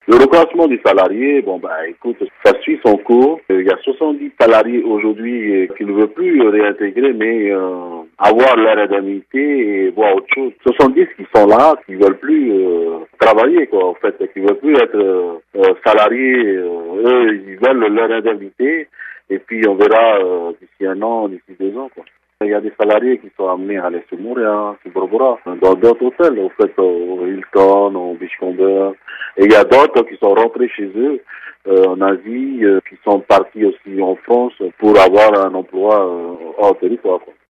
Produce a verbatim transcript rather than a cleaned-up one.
Le reclassement des salariés, bon bah écoute, ça suit son cours. Il y a soixante-dix salariés aujourd'hui qui ne veulent plus réintégrer, mais euh, avoir leur indemnité et voir autre chose. soixante-dix qui sont là, qui veulent plus euh, travailler, quoi, en fait, qui veulent plus être euh, euh, salariés. Euh, eux, ils veulent leur indemnité, et puis on verra euh, d'ici un an, d'ici deux ans, quoi. Il y a des salariés qui sont amenés à aller se Montréal, sur Bora, dans d'autres hôtels, au fait, au Hilton, au Beachcomber. Et il y a d'autres qui sont rentrés chez eux euh, en Asie, euh, qui sont partis aussi en France pour avoir un emploi euh, hors territoire, quoi.